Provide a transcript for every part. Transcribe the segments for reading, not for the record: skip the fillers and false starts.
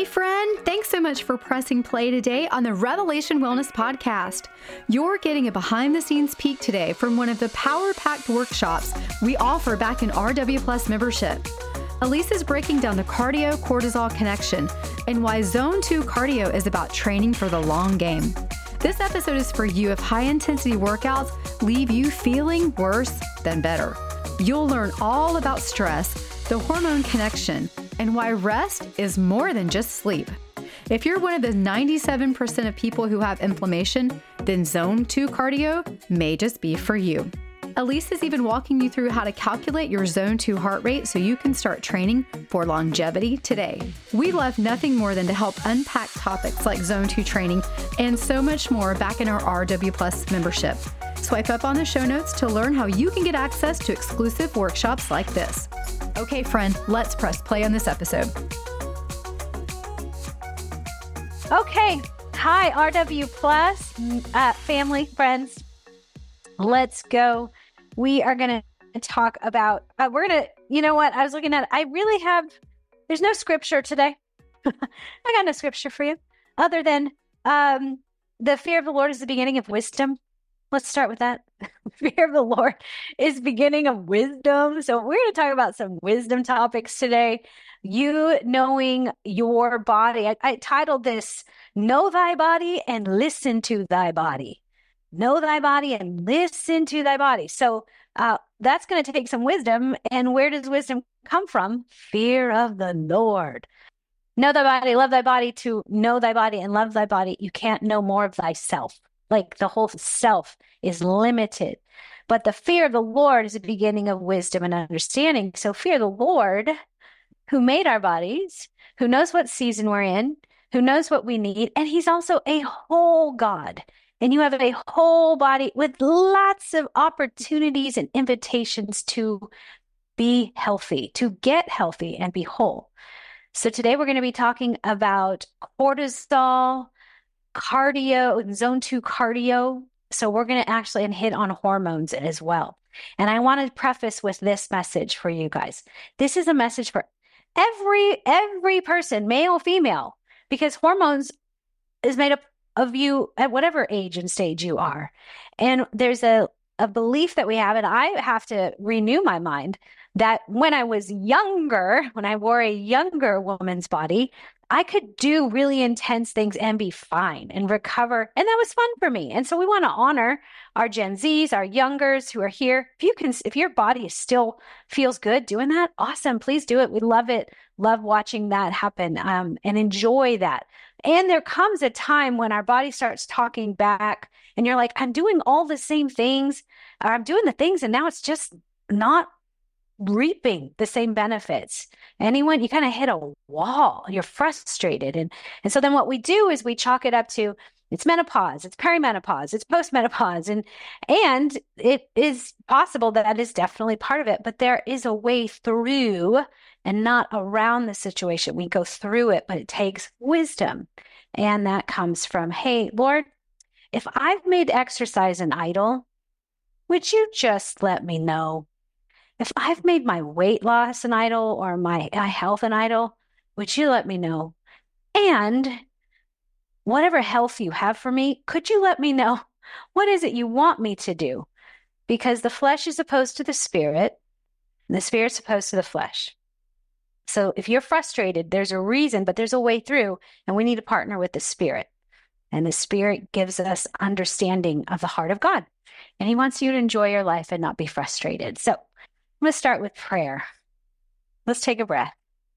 Hey friend, thanks so much for pressing play today on the Revelation Wellness Podcast. You're getting a behind-the-scenes peek today from one of the power-packed workshops we offer back in RW Plus membership. Elise is breaking down the cardio-cortisol connection and why Zone 2 cardio is about training for the long game. This episode is for you if high-intensity workouts leave you feeling worse than better. You'll learn all about stress, the hormone connection, and why rest is more than just sleep. If you're one of the 97% of people who have inflammation, then Zone 2 cardio may just be for you. Elise is even walking you through how to calculate your Zone 2 heart rate so you can start training for longevity today. We love nothing more than to help unpack topics like Zone 2 training and so much more back in our RW Plus membership. Swipe up on the show notes to learn how you can get access to exclusive workshops like this. Okay, friend, let's press play on this episode. Okay. Hi, RW Plus, family, friends. Let's go. We are going to talk about, you know what? I was looking at, there's no scripture today. I got no scripture for you other than the fear of the Lord is the beginning of wisdom. Let's start with that. Fear of the Lord is beginning of wisdom. So we're going to talk about some wisdom topics today. You knowing your body. I titled this, Know Thy Body and Listen to Thy Body. Know thy body and listen to thy body. So that's going to take some wisdom. And where does wisdom come from? Fear of the Lord. Know thy body, love thy body. To know thy body and love thy body, you can't know more of thyself. Like the whole self is limited. But the fear of the Lord is the beginning of wisdom and understanding. So fear the Lord, who made our bodies, who knows what season we're in, who knows what we need. And he's also a whole God. And you have a whole body with lots of opportunities and invitations to be healthy, to get healthy and be whole. So today we're going to be talking about cortisol, cardio, Zone 2 cardio. So we're going to actually hit on hormones as well. And I want to preface with this message for you guys. This is a message for every person, male, female, because hormones is made up of you at whatever age and stage you are. And there's a belief that we have, and I have to renew my mind, that when I was younger, when I wore a younger woman's body, I could do really intense things and be fine and recover. And that was fun for me. And so we want to honor our Gen Zs, our youngers who are here. If your body still feels good doing that, awesome. Please do it. We love it. Love watching that happen and enjoy that. And there comes a time when our body starts talking back and you're like, I'm doing all the same things, or I'm doing the things, and now it's just not reaping the same benefits. Anyone, you kind of hit a wall, you're frustrated. And so then what we do is we chalk it up to it's menopause, it's perimenopause, it's postmenopause. And it is possible that is definitely part of it, but there is a way through and not around the situation. We go through it, but it takes wisdom. And that comes from, hey, Lord, if I've made exercise an idol, would you just let me know? If I've made my weight loss an idol or my health an idol, would you let me know? And whatever health you have for me, could you let me know what is it you want me to do? Because the flesh is opposed to the spirit, and the spirit's opposed to the flesh. So if you're frustrated, there's a reason, but there's a way through, and we need to partner with the spirit. And the spirit gives us understanding of the heart of God. And he wants you to enjoy your life and not be frustrated. So I'm going to start with prayer. Let's take a breath.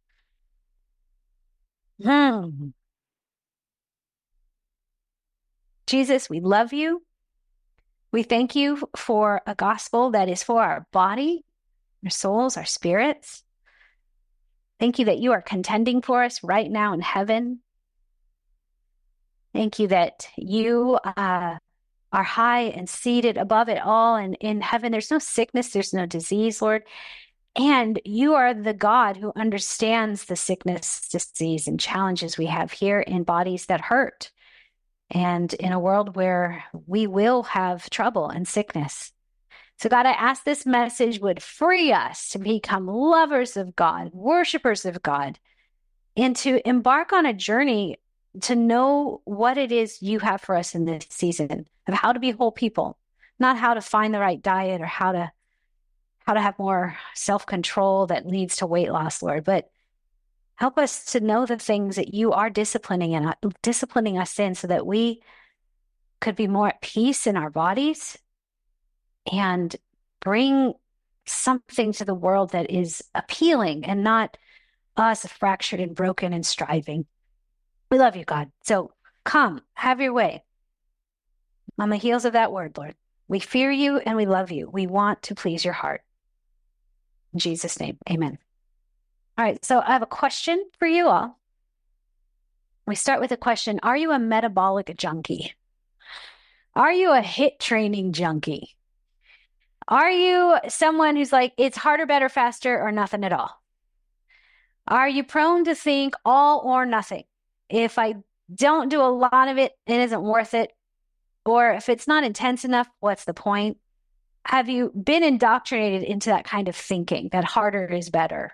Jesus, we love you. We thank you for a gospel that is for our body, our souls, our spirits. Thank you that you are contending for us right now in heaven. Thank you that you are high and seated above it all. And in heaven, there's no sickness, there's no disease, Lord. And you are the God who understands the sickness, disease, and challenges we have here in bodies that hurt. And in a world where we will have trouble and sickness. So God, I ask this message would free us to become lovers of God, worshipers of God, and to embark on a journey to know what it is you have for us in this season of how to be whole people, not how to find the right diet or how to have more self-control that leads to weight loss, Lord, but help us to know the things that you are disciplining us in so that we could be more at peace in our bodies and bring something to the world that is appealing and not us fractured and broken and striving. We love you, God. So come, have your way. On the heels of that word, Lord, we fear you and we love you. We want to please your heart. In Jesus' name, amen. All right, so I have a question for you all. We start with a question. Are you a metabolic junkie? Are you a HIIT training junkie? Are you someone who's like, it's harder, better, faster, or nothing at all? Are you prone to think all or nothing? If I don't do a lot of it, it isn't worth it. Or if it's not intense enough, what's the point? Have you been indoctrinated into that kind of thinking, that harder is better?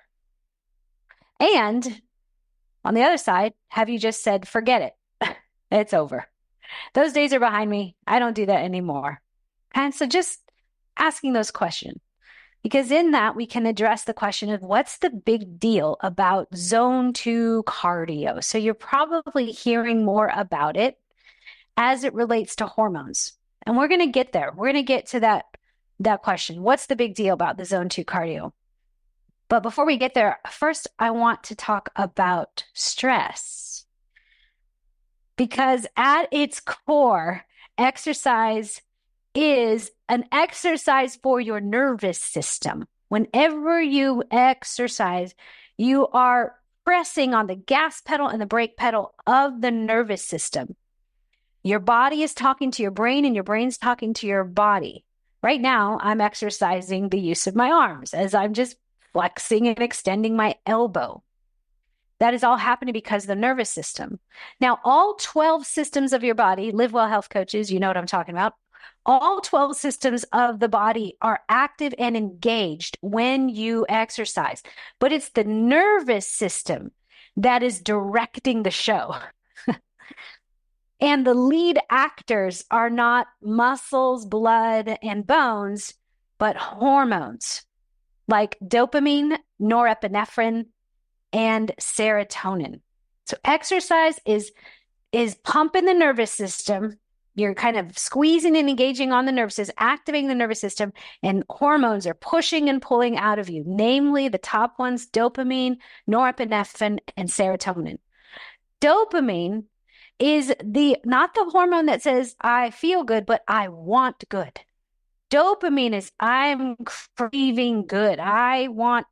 And on the other side, have you just said, forget it, it's over? Those days are behind me. I don't do that anymore. And so just asking those questions, because in that we can address the question of what's the big deal about zone 2 cardio? So you're probably hearing more about it as it relates to hormones. And we're going to get there. We're going to get to that question. What's the big deal about the zone 2 cardio? But before we get there, first, I want to talk about stress. Because at its core, exercise is an exercise for your nervous system. Whenever you exercise, you are pressing on the gas pedal and the brake pedal of the nervous system. Your body is talking to your brain and your brain's talking to your body. Right now, I'm exercising the use of my arms as I'm just flexing and extending my elbow. That is all happening because of the nervous system. Now, all 12 systems of your body, Live Well Health coaches, you know what I'm talking about. All 12 systems of the body are active and engaged when you exercise, but it's the nervous system that is directing the show. And the lead actors are not muscles, blood, and bones, but hormones like dopamine, norepinephrine, and serotonin. So exercise is pumping the nervous system. You're kind of squeezing and engaging on the nervous system, activating the nervous system, and hormones are pushing and pulling out of you, namely the top ones, dopamine, norepinephrine, and serotonin. Dopamine is not the hormone that says, I feel good, but I want good. Dopamine is, I'm craving good. I want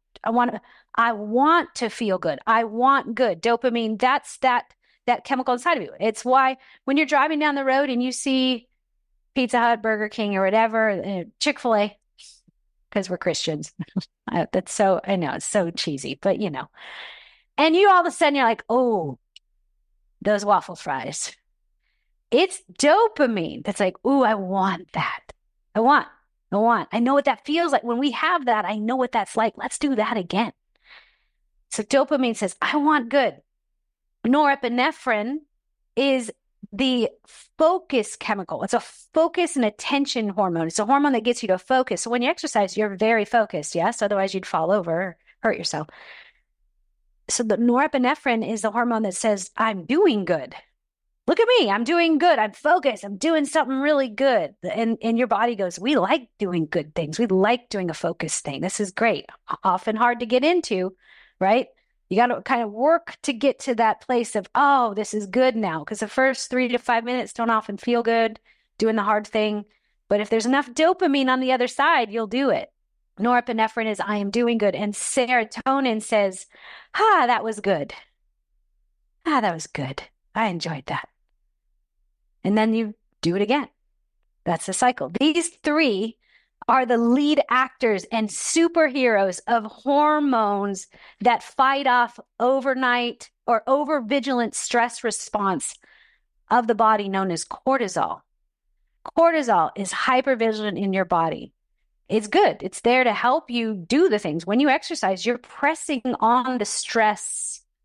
to feel good. I want good. Dopamine, that's that chemical inside of you. It's why when you're driving down the road and you see Pizza Hut, Burger King, or whatever, Chick-fil-A, because we're Christians. I know it's so cheesy, but you know. And you all of a sudden you're like, oh, those waffle fries. It's dopamine that's like, ooh, I want that. I want. I know what that feels like. When we have that, I know what that's like. Let's do that again. So dopamine says, I want good. Norepinephrine is the focus chemical. It's a focus and attention hormone. It's a hormone that gets you to focus. So when you exercise, you're very focused, yes? Otherwise, you'd fall over or hurt yourself. So the norepinephrine is the hormone that says, I'm doing good. Look at me. I'm doing good. I'm focused. I'm doing something really good. And your body goes, we like doing good things. We like doing a focused thing. This is great. Often hard to get into, right? You got to kind of work to get to that place of, oh, this is good now. Because the first 3 to 5 minutes don't often feel good doing the hard thing. But if there's enough dopamine on the other side, you'll do it. Norepinephrine is, I am doing good. And serotonin says, that was good. That was good. I enjoyed that. And then you do it again. That's the cycle. These three are the lead actors and superheroes of hormones that fight off overnight or overvigilant stress response of the body known as cortisol. Cortisol is hypervigilant in your body. It's good. It's there to help you do the things. When you exercise, you're pressing on the stress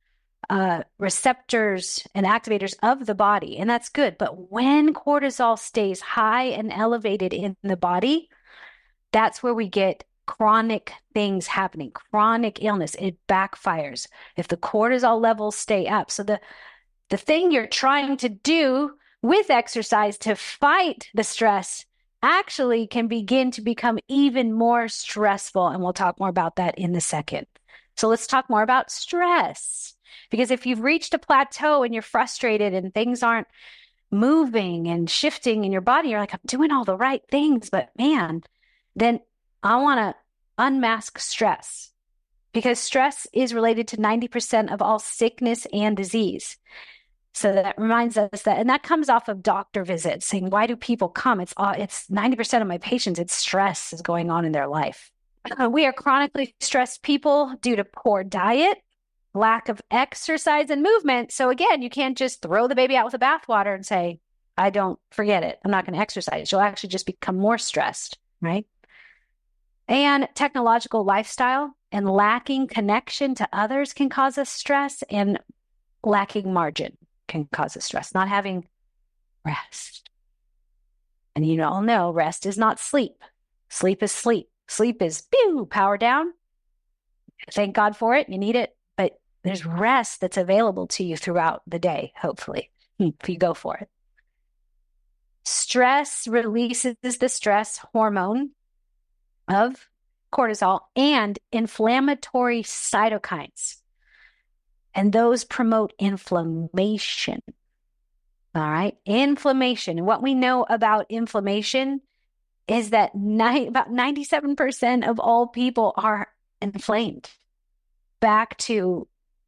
receptors and activators of the body, and that's good. But when cortisol stays high and elevated in the body, that's where we get chronic things happening, chronic illness. It backfires if the cortisol levels stay up. So the thing you're trying to do with exercise to fight the stress actually can begin to become even more stressful. And we'll talk more about that in a second. So let's talk more about stress. Because if you've reached a plateau and you're frustrated and things aren't moving and shifting in your body, you're like, I'm doing all the right things, but man, then I want to unmask stress, because stress is related to 90% of all sickness and disease. So that reminds us that, and that comes off of doctor visits saying, why do people come? It's 90% of my patients, it's stress is going on in their life. We are chronically stressed people due to poor diet, lack of exercise and movement. So again, you can't just throw the baby out with the bathwater and say, forget it. I'm not going to exercise. You'll actually just become more stressed, right? And technological lifestyle and lacking connection to others can cause us stress, and lacking margin can cause us stress, not having rest. And you all know rest is not sleep. Sleep is sleep. Sleep is power down. Thank God for it. You need it. But there's rest that's available to you throughout the day, hopefully, if you go for it. Stress releases the stress hormone of cortisol and inflammatory cytokines. And those promote inflammation. All right. Inflammation. And what we know about inflammation is that about 97% of all people are inflamed. Back to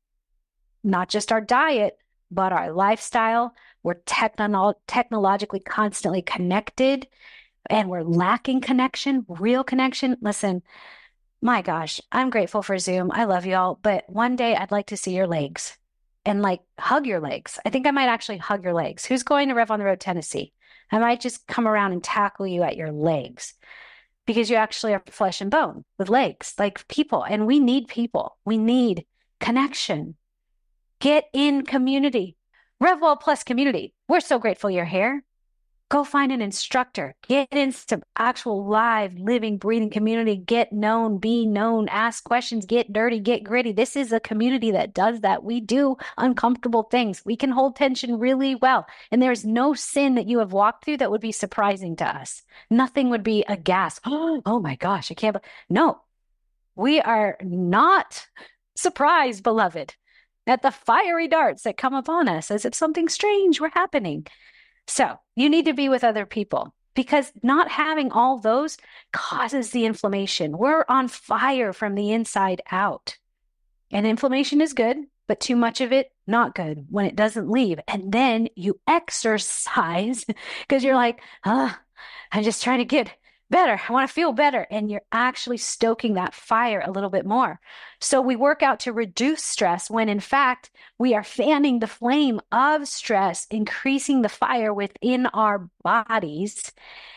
not just our diet, but our lifestyle. We're technologically constantly connected, and we're lacking connection, real connection. Listen, my gosh, I'm grateful for Zoom. I love y'all. But one day I'd like to see your legs and hug your legs. I think I might actually hug your legs. Who's going to Rev on the Road, Tennessee? I might just come around and tackle you at your legs, because you actually are flesh and bone with legs, like people. And we need people. We need connection. Get in community. RevWell Plus community. We're so grateful you're here. Go find an instructor. Get into actual live, living, breathing community. Get known, be known, ask questions, get dirty, get gritty. This is a community that does that. We do uncomfortable things. We can hold tension really well. And there's no sin that you have walked through that would be surprising to us. Nothing would be a gasp. Oh my gosh, I can't. No, we are not surprised, beloved, at the fiery darts that come upon us as if something strange were happening. So you need to be with other people, because not having all those causes the inflammation. We're on fire from the inside out. And inflammation is good, but too much of it, not good when it doesn't leave. And then you exercise because you're like, I'm just trying to get better. I want to feel better. And you're actually stoking that fire a little bit more. So we work out to reduce stress when in fact we are fanning the flame of stress, increasing the fire within our bodies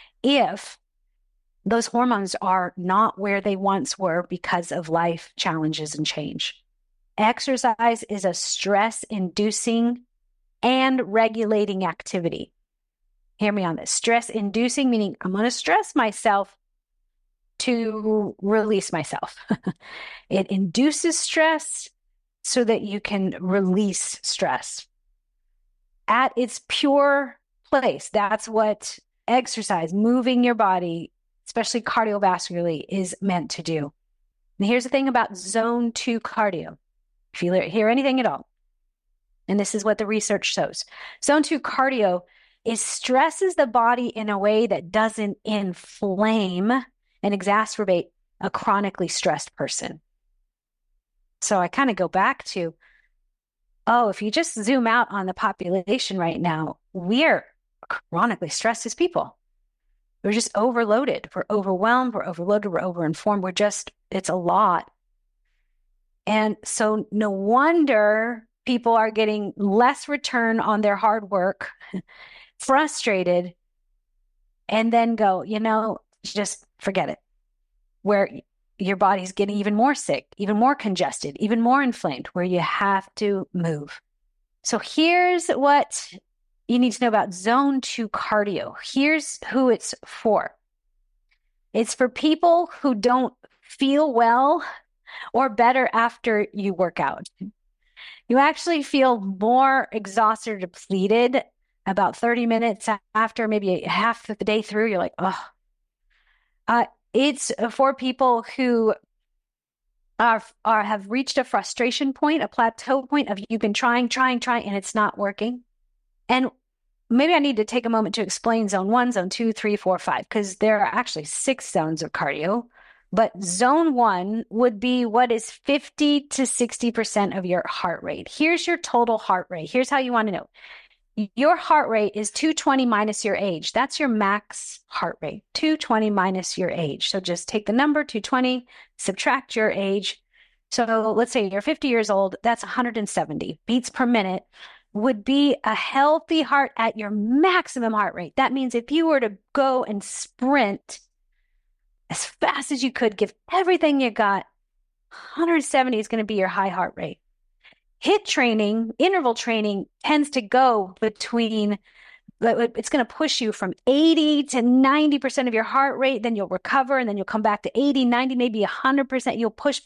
if those hormones are not where they once were because of life challenges and change. Exercise is a stress-inducing and regulating activity. Hear me on this. Stress-inducing, meaning I'm going to stress myself to release myself. It induces stress so that you can release stress. At its pure place, that's what exercise, moving your body, especially cardiovascularly, is meant to do. And here's the thing about zone 2 cardio. If you hear anything at all, and this is what the research shows, zone 2 cardio stresses the body in a way that doesn't inflame and exacerbate a chronically stressed person. So I kind of go back to, if you just zoom out on the population right now, we're chronically stressed as people. We're just overloaded. We're overwhelmed. We're overloaded. We're overinformed. It's a lot. And so no wonder people are getting less return on their hard work, frustrated, and then go, just forget it. Where your body's getting even more sick, even more congested, even more inflamed, where you have to move. So here's what you need to know about zone 2 cardio. Here's who it's for. It's for people who don't feel well or better after you work out. You actually feel more exhausted or depleted about 30 minutes after, maybe half of the day through. You're like, oh. It's for people who have reached a frustration point, a plateau point of you've been trying, and it's not working. And maybe I need to take a moment to explain zone 1, zone 2, 3, 4, 5, because there are actually 6 zones of cardio. But zone 1 would be what is 50 to 60% of your heart rate. Here's your total heart rate. Here's how you want to know. Your heart rate is 220 minus your age. That's your max heart rate, 220 minus your age. So just take the number 220, subtract your age. So let's say you're 50 years old, that's 170 beats per minute would be a healthy heart at your maximum heart rate. That means if you were to go and sprint as fast as you could, give everything you got, 170 is going to be your high heart rate. HIIT training, interval training tends to go between, it's going to push you from 80 to 90% of your heart rate. Then you'll recover and then you'll come back to 80, 90, maybe 100%. You'll push.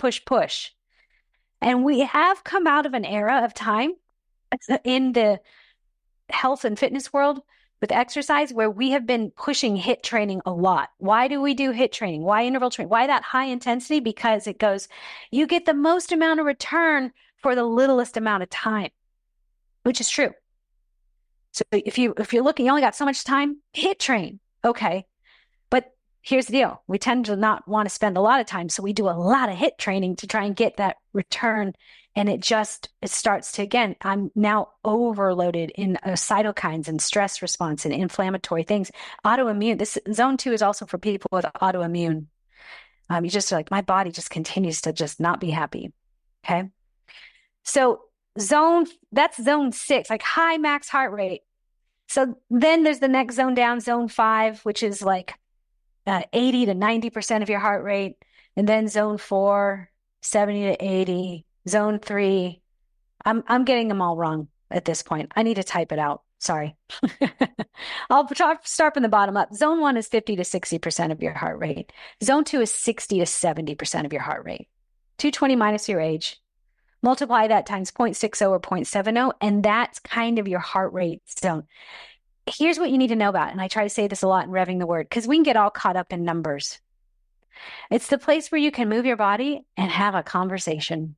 And we have come out of an era of time in the health and fitness world with exercise where we have been pushing HIIT training a lot. Why do we do HIIT training? Why interval training? Why that high intensity? Because it goes, you get the most amount of return for the littlest amount of time, which is true. So if you're looking, you only got so much time, HIIT train. Okay. But here's the deal. We tend to not want to spend a lot of time. So we do a lot of HIIT training to try and get that return. And it starts to, again, I'm now overloaded in cytokines and stress response and inflammatory things. Autoimmune, this zone 2 is also for people with autoimmune. You just like, my body just continues to just not be happy. Okay. So that's zone 6, like high max heart rate. So then there's the next zone down, zone 5, which is like 80 to 90% of your heart rate. And then zone 4, 70 to 80. Zone 3, I'm getting them all wrong at this point. I need to type it out. Sorry. I'll start from the bottom up. Zone 1 is 50 to 60% of your heart rate. Zone 2 is 60 to 70% of your heart rate. 220 minus your age. Multiply that times 0.60 or 0.70, and that's kind of your heart rate zone. Here's what you need to know about, and I try to say this a lot in Revving the Word, because we can get all caught up in numbers. It's the place where you can move your body and have a conversation.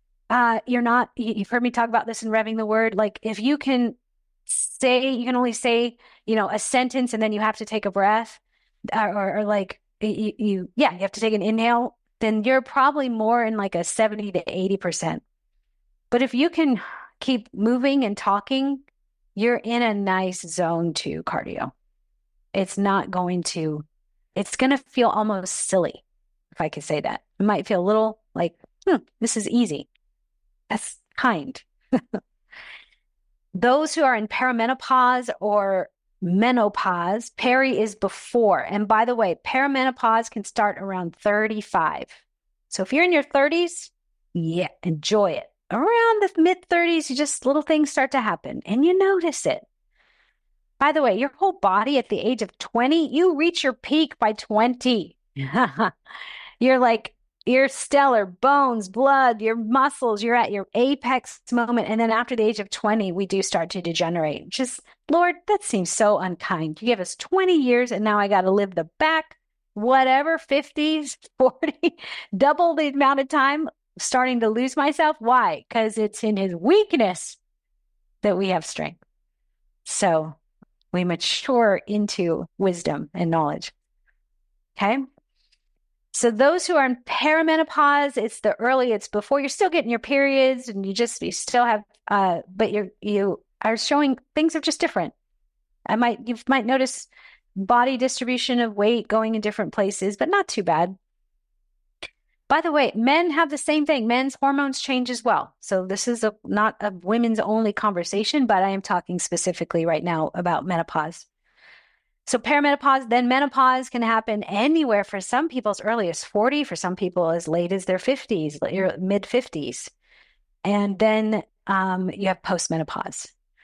You've heard me talk about this in Revving the Word. Like if you can only say, a sentence and then you have to take a breath or like you have to take an inhale, then you're probably more in like a 70 to 80%. But if you can keep moving and talking, you're in a nice zone 2 cardio. It's going to feel almost silly, if I could say that. It might feel a little like, this is easy. That's kind. Those who are in perimenopause or menopause, peri is before. And by the way, perimenopause can start around 35. So if you're in your 30s, enjoy it. Around the mid-30s, little things start to happen and you notice it. By the way, your whole body at the age of 20, you reach your peak by 20. You're stellar, bones, blood, your muscles, you're at your apex moment. And then after the age of 20, we do start to degenerate. Lord, that seems so unkind. You give us 20 years and now I got to live the back, 50s, 40, double the amount of time starting to lose myself. Why? Because it's in his weakness that we have strength. So we mature into wisdom and knowledge. Okay. So those who are in perimenopause, it's before you're still getting your periods and you still have, but you are showing things are just different. You might notice body distribution of weight going in different places, but not too bad. By the way, men have the same thing. Men's hormones change as well. So this is not a women's only conversation, but I am talking specifically right now about menopause. So perimenopause, then menopause can happen anywhere for some people as early as 40, for some people as late as their 50s, mid 50s. And then you have postmenopause.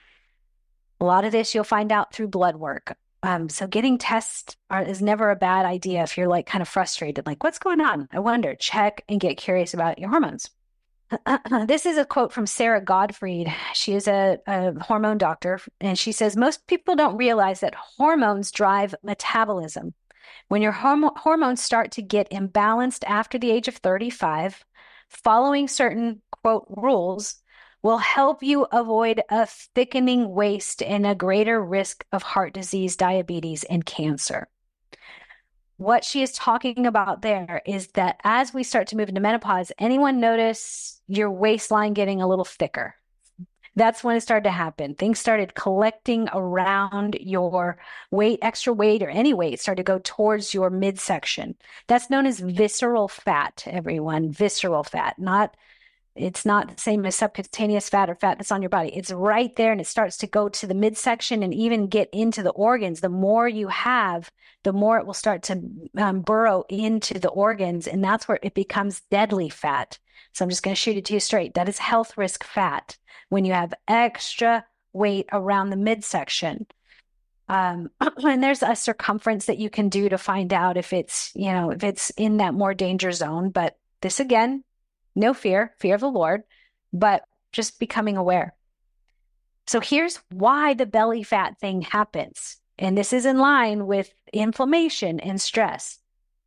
A lot of this you'll find out through blood work. So getting tests is never a bad idea if you're like kind of frustrated, like what's going on? I wonder, check and get curious about your hormones. This is a quote from Sarah Gottfried. She is a hormone doctor, and she says, most people don't realize that hormones drive metabolism. When your hormones start to get imbalanced after the age of 35, following certain, quote, rules will help you avoid a thickening waist and a greater risk of heart disease, diabetes, and cancer. What she is talking about there is that as we start to move into menopause, anyone notice your waistline getting a little thicker? That's when it started to happen. Things started collecting around your weight, extra weight, or any weight started to go towards your midsection. That's known as visceral fat, everyone. Visceral fat. It's not the same as subcutaneous fat or fat that's on your body. It's right there, and it starts to go to the midsection and even get into the organs. The more you have, the more it will start to burrow into the organs, and that's where it becomes deadly fat. So I'm just going to shoot it to you straight. That is health risk fat when you have extra weight around the midsection. And there's a circumference that you can do to find out if it's in that more danger zone. But this again, no fear of the Lord, but just becoming aware. So here's why the belly fat thing happens. And this is in line with inflammation and stress.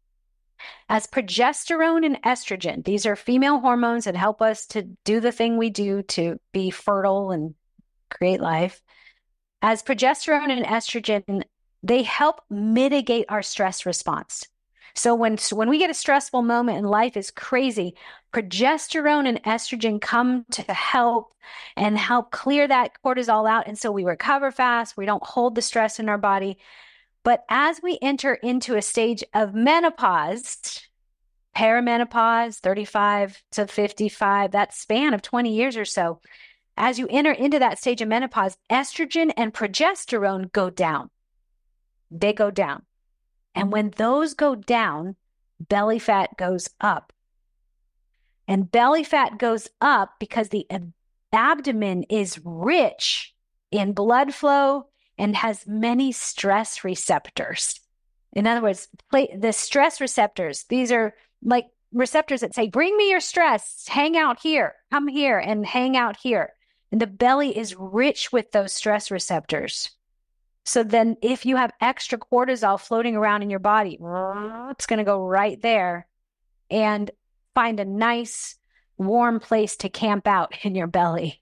As progesterone and estrogen, these are female hormones that help us to do the thing we do to be fertile and create life. As progesterone and estrogen, they help mitigate our stress response. So when we get a stressful moment and life is crazy, progesterone and estrogen come to help clear that cortisol out. And so we recover fast. We don't hold the stress in our body. But as we enter into a stage of menopause, perimenopause, 35 to 55, that span of 20 years or so, as you enter into that stage of menopause, estrogen and progesterone go down. They go down. And when those go down, belly fat goes up. And belly fat goes up because the abdomen is rich in blood flow and has many stress receptors. In other words, the stress receptors, these are like receptors that say, bring me your stress, hang out here, come here and hang out here. And the belly is rich with those stress receptors. So then if you have extra cortisol floating around in your body, it's going to go right there and find a nice warm place to camp out in your belly.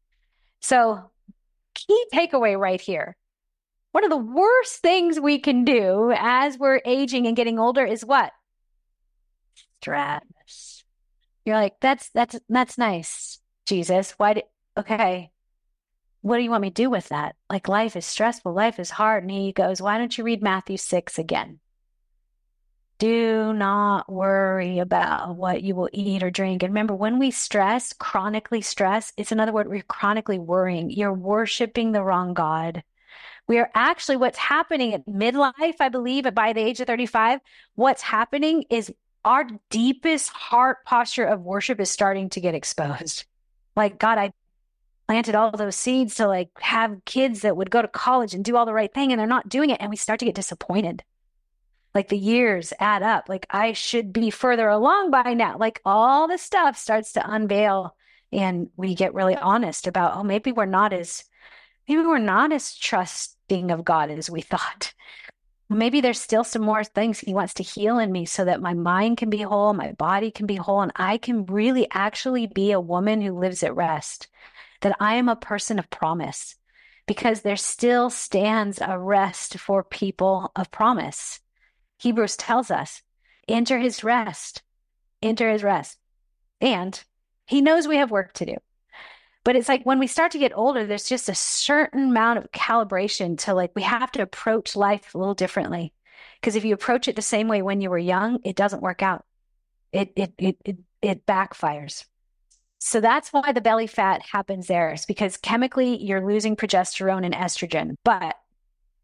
So key takeaway right here. One of the worst things we can do as we're aging and getting older is what? Stress. You're like, that's nice, Jesus. Okay. What do you want me to do with that? Like, life is stressful. Life is hard. And he goes, why don't you read Matthew 6 again? Do not worry about what you will eat or drink. And remember, when we stress, chronically stress, it's another word, we're chronically worrying. You're worshiping the wrong God. We are actually, what's happening at midlife, I believe, by the age of 35, what's happening is our deepest heart posture of worship is starting to get exposed. Like, God, I planted all those seeds to like have kids that would go to college and do all the right thing, and they're not doing it. And we start to get disappointed. Like the years add up. Like, I should be further along by now. Like, all the stuff starts to unveil, and we get really honest about, maybe we're not as trusting of God as we thought. Maybe there's still some more things he wants to heal in me so that my mind can be whole, my body can be whole, and I can really actually be a woman who lives at rest. That I am a person of promise, because there still stands a rest for people of promise. Hebrews tells us, enter his rest, enter his rest. And he knows we have work to do. But it's like when we start to get older, there's just a certain amount of calibration to like, we have to approach life a little differently. Because if you approach it the same way when you were young, it doesn't work out. It backfires. So that's why the belly fat happens there. It's because chemically you're losing progesterone and estrogen. But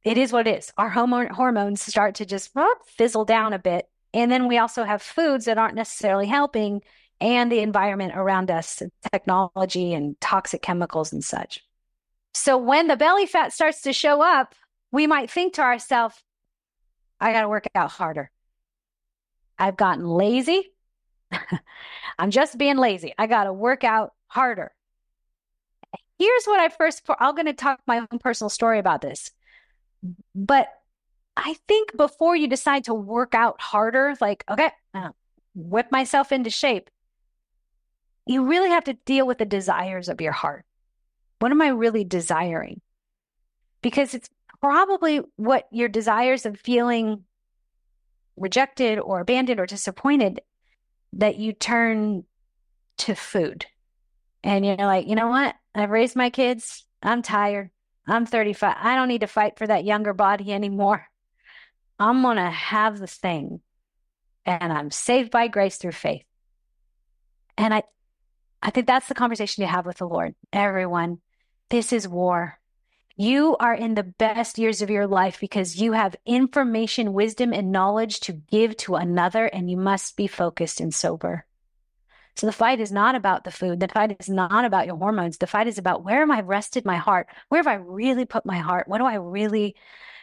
it is what it is. Our hormones start to just fizzle down a bit. And then we also have foods that aren't necessarily helping, and the environment around us, technology and toxic chemicals and such. So when the belly fat starts to show up, we might think to ourselves, I got to work out harder. I've gotten lazy. I'm just being lazy. I got to work out harder. Here's what I'm going to talk my own personal story about this. But I think before you decide to work out harder, like, okay, whip myself into shape, you really have to deal with the desires of your heart. What am I really desiring? Because it's probably what your desires of feeling rejected or abandoned or disappointed that you turn to food. And you're like, you know what? I've raised my kids. I'm tired. I'm 35. I don't need to fight for that younger body anymore. I'm going to have the thing. And I'm saved by grace through faith. And I think that's the conversation you have with the Lord. Everyone, this is war. You are in the best years of your life because you have information, wisdom, and knowledge to give to another, and you must be focused and sober. So the fight is not about the food. The fight is not about your hormones. The fight is about, where am I rested my heart? Where have I really put my heart? What am I really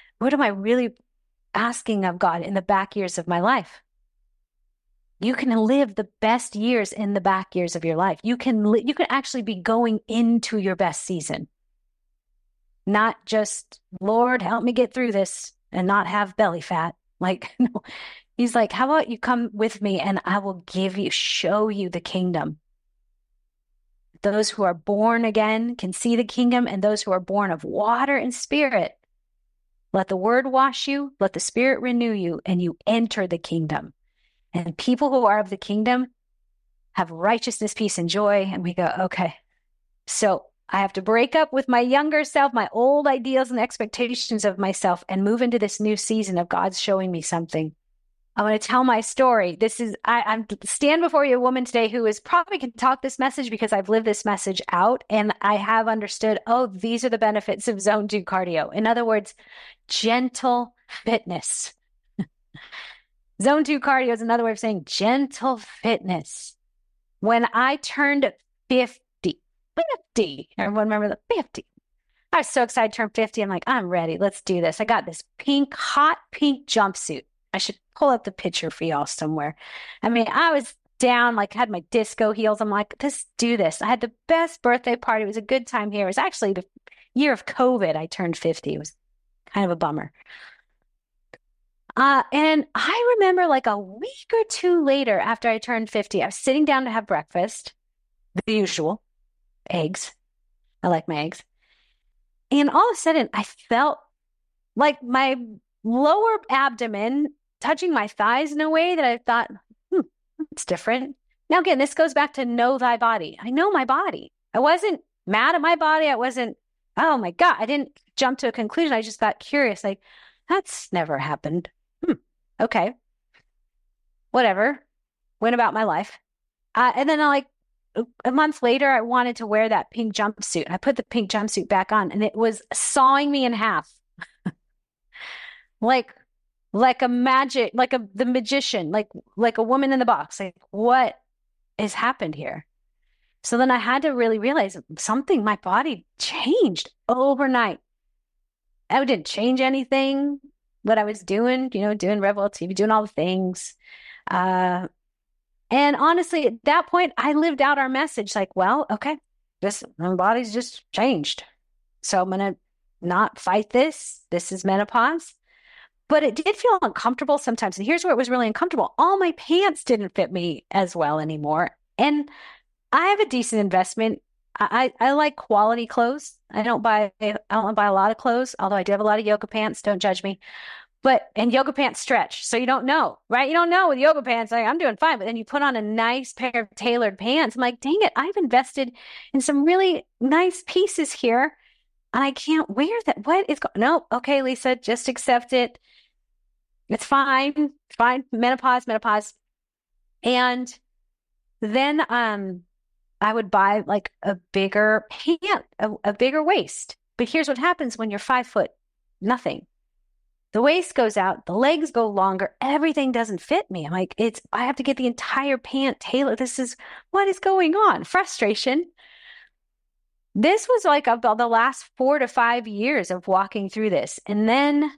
asking of God in the back years of my life? You can live the best years in the back years of your life. You can actually be going into your best season. Not just, Lord, help me get through this and not have belly fat. Like, no. He's like, how about you come with me and I will show you the kingdom. Those who are born again can see the kingdom, and those who are born of water and spirit, let the word wash you, let the spirit renew you, and you enter the kingdom. And people who are of the kingdom have righteousness, peace, and joy. And we go, okay, so I have to break up with my younger self, my old ideals and expectations of myself, and move into this new season of God's showing me something. I want to tell my story. I'm stand before you, a woman today who is probably can talk this message because I've lived this message out, and I have understood, these are the benefits of Zone 2 cardio. In other words, gentle fitness. Zone 2 cardio is another way of saying gentle fitness. When I turned 50, everyone remember the 50? I was so excited to turn 50. I'm like, I'm ready. Let's do this. I got this hot pink jumpsuit. I should pull up the picture for y'all somewhere. I mean, I was down, like had my disco heels. I'm like, let's do this. I had the best birthday party. It was a good time here. It was actually the year of COVID. I turned 50. It was kind of a bummer. And I remember like a week or two later after I turned 50, I was sitting down to have breakfast, the usual, eggs. I like my eggs. And all of a sudden I felt like my lower abdomen touching my thighs in a way that I thought, it's different. Now, again, this goes back to know thy body. I know my body. I wasn't mad at my body. I wasn't, oh my God, I didn't jump to a conclusion. I just got curious. Like, that's never happened. Okay. Whatever. Went about my life. And then a month later, I wanted to wear that pink jumpsuit. I put the pink jumpsuit back on, and it was sawing me in half. like a magic, the magician, like a woman in the box. Like, what has happened here? So then I had to really realize something, my body changed overnight. I didn't change anything, what I was doing, doing Revel TV, doing all the things. And honestly, at that point, I lived out our message like, well, okay, my body's just changed. So I'm going to not fight this. This is menopause. But it did feel uncomfortable sometimes. And here's where it was really uncomfortable. All my pants didn't fit me as well anymore. And I have a decent investment. I like quality clothes. I don't buy a lot of clothes, although I do have a lot of yoga pants. Don't judge me. And yoga pants stretch. So you don't know, right? You don't know with yoga pants, like, I'm doing fine. But then you put on a nice pair of tailored pants. I'm like, dang it, I've invested in some really nice pieces here, and I can't wear that. What is going on? No, okay, Lisa, just accept it. It's fine. It's fine. Menopause. And then I would buy like a bigger pant, a bigger waist. But here's what happens when you're 5 foot nothing. The waist goes out, the legs go longer, everything doesn't fit me. I'm like, I have to get the entire pant tailored. What is going on? Frustration. This was like about the last 4 to 5 years of walking through this. And then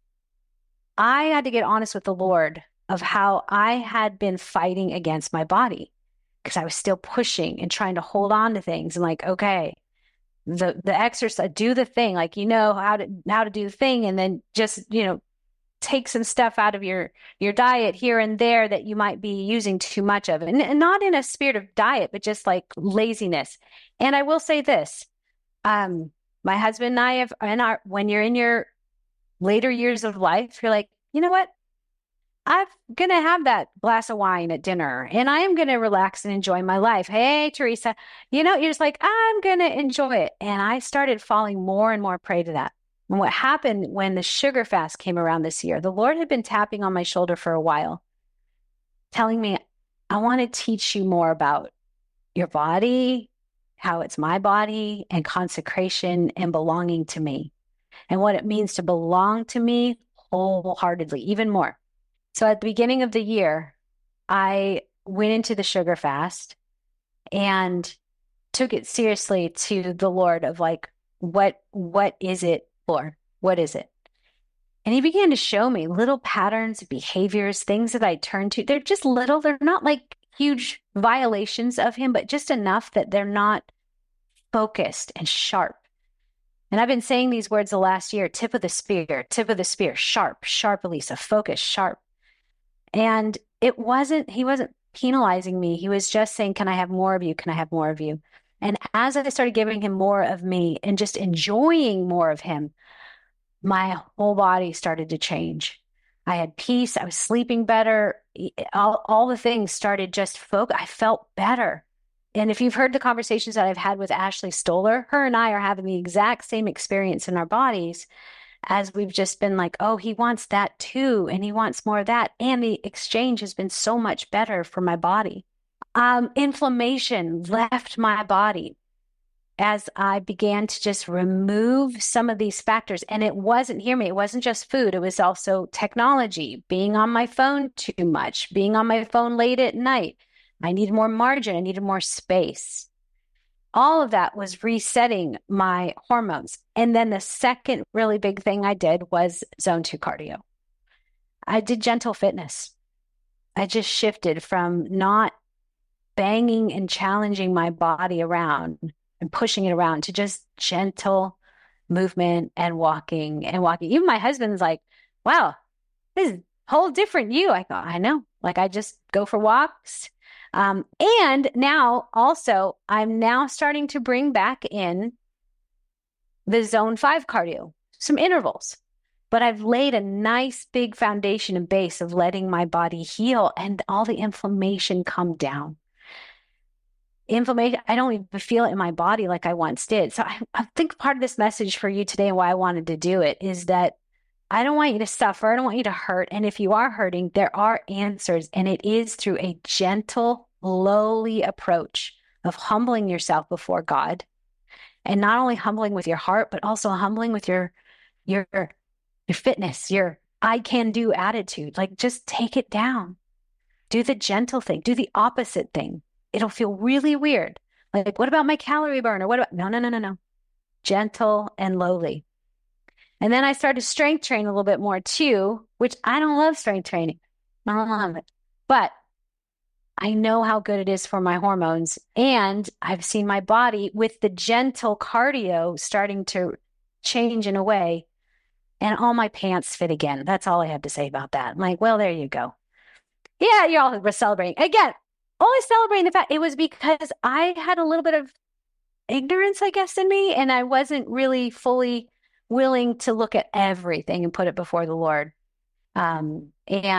I had to get honest with the Lord of how I had been fighting against my body because I was still pushing and trying to hold on to things. And like, okay, the exercise, do the thing, like, how to do the thing. And then just, take some stuff out of your diet here and there that you might be using too much of. And not in a spirit of diet, but just like laziness. And I will say this, my husband and I when you're in your later years of life, you're like, you know what? I'm going to have that glass of wine at dinner and I am going to relax and enjoy my life. Hey, Teresa, you're just like, I'm going to enjoy it. And I started falling more and more prey to that. And what happened when the sugar fast came around this year, the Lord had been tapping on my shoulder for a while, telling me, I want to teach you more about your body, how it's my body, and consecration and belonging to me, and what it means to belong to me wholeheartedly, even more. So at the beginning of the year, I went into the sugar fast and took it seriously to the Lord of like, what is it, Lord? What is it? And he began to show me little patterns, behaviors, things that I turn to. They're just little. They're not like huge violations of him, but just enough that they're not focused and sharp. And I've been saying these words the last year, tip of the spear, sharp, Elisa, focus, sharp. And he wasn't penalizing me. He was just saying, can I have more of you? Can I have more of you? And as I started giving him more of me and just enjoying more of him, my whole body started to change. I had peace. I was sleeping better. All the things started just focus. I felt better. And if you've heard the conversations that I've had with Ashley Stoller, her and I are having the exact same experience in our bodies, as we've just been like, oh, he wants that too, and he wants more of that. And the exchange has been so much better for my body. Inflammation left my body as I began to just remove some of these factors. And it wasn't just food. It was also technology, being on my phone too much, being on my phone late at night. I needed more margin. I needed more space. All of that was resetting my hormones. And then the second really big thing I did was zone 2 cardio. I did gentle fitness. I just shifted from not banging and challenging my body around and pushing it around to just gentle movement and walking. Even my husband's like, wow, this is a whole different you. I thought, I know, like I just go for walks. And now also, I'm now starting to bring back in the zone 5 cardio, some intervals, but I've laid a nice big foundation and base of letting my body heal and all the inflammation come down. Inflammation, I don't even feel it in my body like I once did. So I think part of this message for you today and why I wanted to do it is that I don't want you to suffer. I don't want you to hurt. And if you are hurting, there are answers. And it is through a gentle, lowly approach of humbling yourself before God. And not only humbling with your heart, but also humbling with your fitness, your I can do attitude. Like just take it down. Do the gentle thing. Do the opposite thing. It'll feel really weird. Like, what about my calorie burner? No. Gentle and lowly. And then I started to strength train a little bit more too, which I don't love strength training. I don't love it. But I know how good it is for my hormones. And I've seen my body with the gentle cardio starting to change in a way. And all my pants fit again. That's all I have to say about that. I'm like, well, there you go. Yeah, you're all celebrating. Again, only celebrating the fact it was because I had a little bit of ignorance, I guess, in me. And I wasn't really fully willing to look at everything and put it before the Lord. And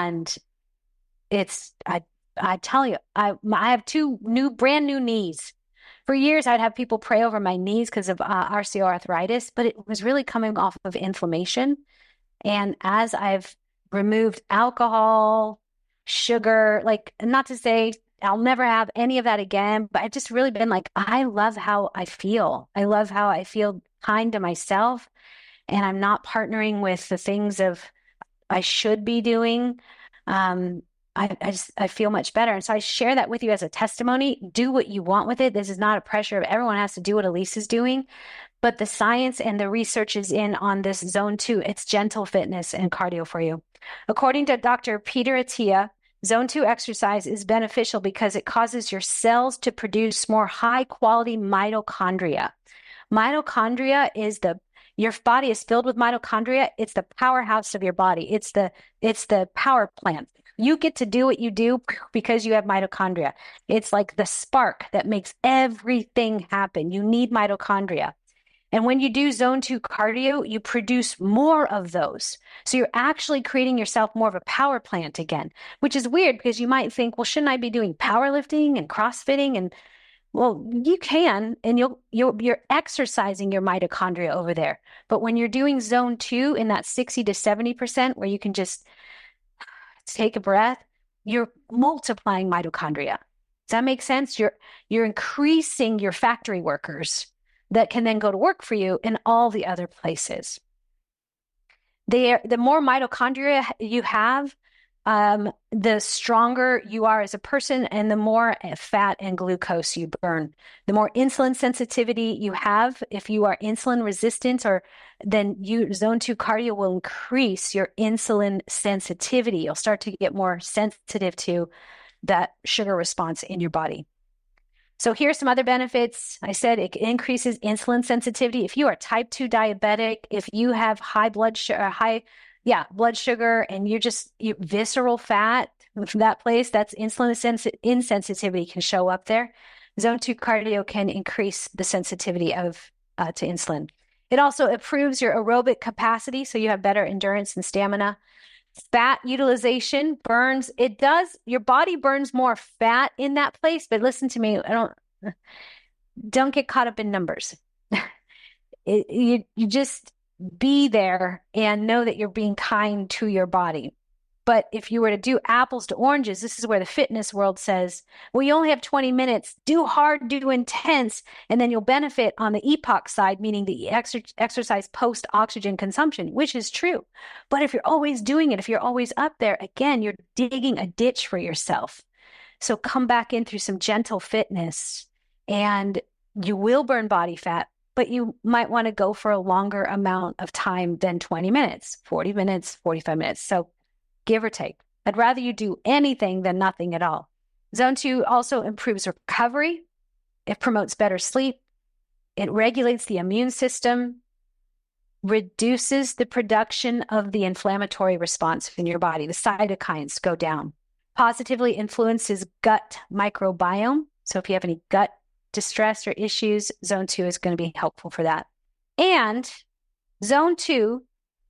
it's, I tell you, I have 2 brand new knees. For years, I'd have people pray over my knees because of osteoarthritis, but it was really coming off of inflammation. And as I've removed alcohol, sugar, like not to say I'll never have any of that again, but I've just really been like, I love how I feel. I love how I feel kind to myself. And I'm not partnering with the things of I should be doing. I feel much better. And so I share that with you as a testimony. Do what you want with it. This is not a pressure of everyone has to do what Elise is doing, but the science and the research is in on this zone 2. It's gentle fitness and cardio for you. According to Dr. Peter Attia, zone 2 exercise is beneficial because it causes your cells to produce more high quality mitochondria. Mitochondria is your body is filled with mitochondria. It's the powerhouse of your body. It's the power plant. You get to do what you do because you have mitochondria. It's like the spark that makes everything happen. You need mitochondria. And when you do zone 2 cardio, you produce more of those. So you're actually creating yourself more of a power plant again, which is weird because you might think, well, shouldn't I be doing powerlifting and CrossFitting? And well, you can, and you're exercising your mitochondria over there. But when you're doing zone 2 in that 60 to 70%, where you can just take a breath, you're multiplying mitochondria. Does that make sense? You're increasing your factory workers that can then go to work for you in all the other places. The more mitochondria you have, the stronger you are as a person, and the more fat and glucose you burn. The more insulin sensitivity you have, if you are insulin resistant, then zone 2 cardio will increase your insulin sensitivity. You'll start to get more sensitive to that sugar response in your body. So here's some other benefits. I said it increases insulin sensitivity. If you are type 2 diabetic, if you have high blood sugar, and you visceral fat from that place, that's insulin insensitivity can show up there. Zone 2 cardio can increase the sensitivity to insulin. It also improves your aerobic capacity, so you have better endurance and stamina. Fat utilization burns. Your body burns more fat in that place, but listen to me, don't get caught up in numbers. You just be there and know that you're being kind to your body. But if you were to do apples to oranges, this is where the fitness world says, well, you only have 20 minutes, do hard, do intense, and then you'll benefit on the EPOC side, meaning the exercise post-oxygen consumption, which is true. But if you're always doing it, if you're always up there, again, you're digging a ditch for yourself. So come back in through some gentle fitness, and you will burn body fat, but you might want to go for a longer amount of time than 20 minutes, 40 minutes, 45 minutes. So give or take. I'd rather you do anything than nothing at all. Zone 2 also improves recovery. It promotes better sleep. It regulates the immune system, reduces the production of the inflammatory response in your body. The cytokines go down. Positively influences gut microbiome. So if you have any gut distress or issues, zone 2 is going to be helpful for that. And zone 2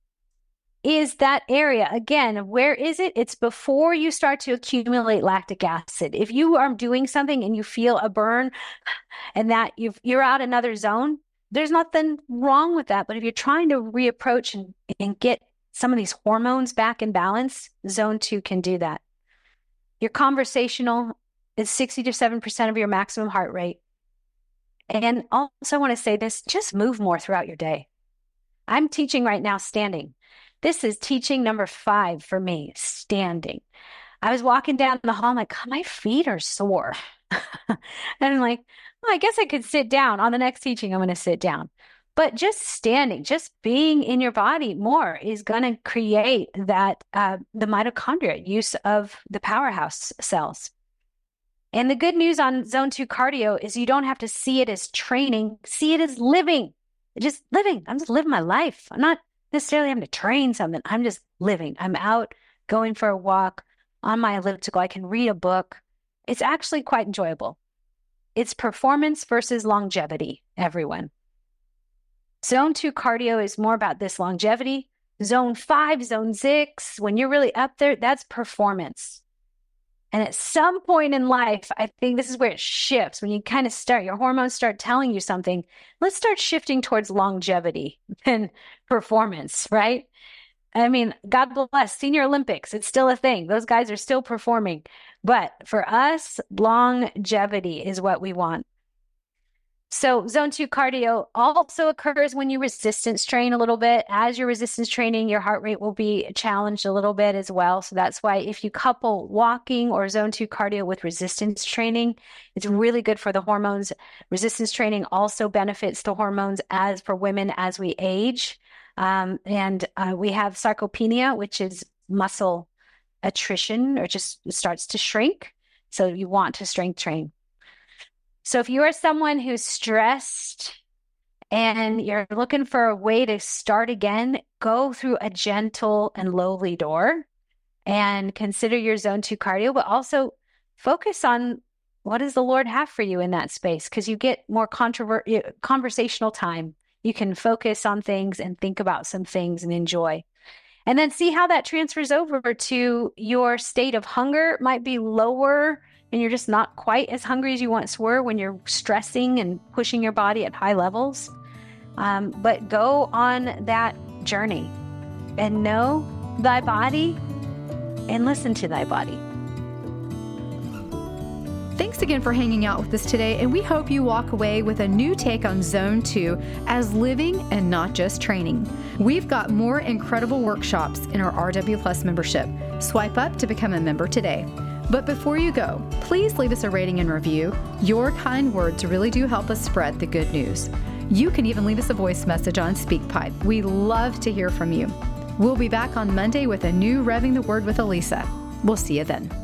is that area. Again, where is it? It's before you start to accumulate lactic acid. If you are doing something and you feel a burn and that you're out another zone, there's nothing wrong with that. But if you're trying to reapproach and get some of these hormones back in balance, zone 2 can do that. Your conversational is 60 to 7% of your maximum heart rate. And also I want to say this, just move more throughout your day. I'm teaching right now standing. This is teaching number 5 for me, standing. I was walking down the hall, I'm like, oh, my feet are sore. And I'm like, well, I guess I could sit down. On the next teaching, I'm going to sit down. But just standing, just being in your body more is going to create that, the mitochondria, use of the powerhouse cells. And the good news on zone 2 cardio is you don't have to see it as training, see it as living. Just living. I'm just living my life. I'm not necessarily having to train something. I'm just living. I'm out going for a walk on my elliptical. I can read a book. It's actually quite enjoyable. It's performance versus longevity, everyone. Zone 2 cardio is more about this longevity. Zone 5, zone 6, when you're really up there, that's performance. And at some point in life, I think this is where it shifts. When you kind of your hormones start telling you something, let's start shifting towards longevity and performance, right? I mean, God bless, Senior Olympics, it's still a thing. Those guys are still performing. But for us, longevity is what we want. So zone 2 cardio also occurs when you resistance train a little bit. As you're resistance training, your heart rate will be challenged a little bit as well. So that's why if you couple walking or zone 2 cardio with resistance training, it's really good for the hormones. Resistance training also benefits the hormones as for women as we age. We have sarcopenia, which is muscle attrition, or just starts to shrink. So you want to strength train. So if you are someone who's stressed and you're looking for a way to start again, go through a gentle and lowly door and consider your zone 2 cardio, but also focus on what does the Lord have for you in that space, because you get more conversational time. You can focus on things and think about some things and enjoy. And then see how that transfers over to your state of hunger. Might be lower and you're just not quite as hungry as you once were when you're stressing and pushing your body at high levels. But go on that journey and know thy body and listen to thy body. Thanks again for hanging out with us today, and we hope you walk away with a new take on Zone 2 as living and not just training. We've got more incredible workshops in our RW Plus membership. Swipe up to become a member today. But before you go, please leave us a rating and review. Your kind words really do help us spread the good news. You can even leave us a voice message on SpeakPipe. We love to hear from you. We'll be back on Monday with a new Revving the Word with Elisa. We'll see you then.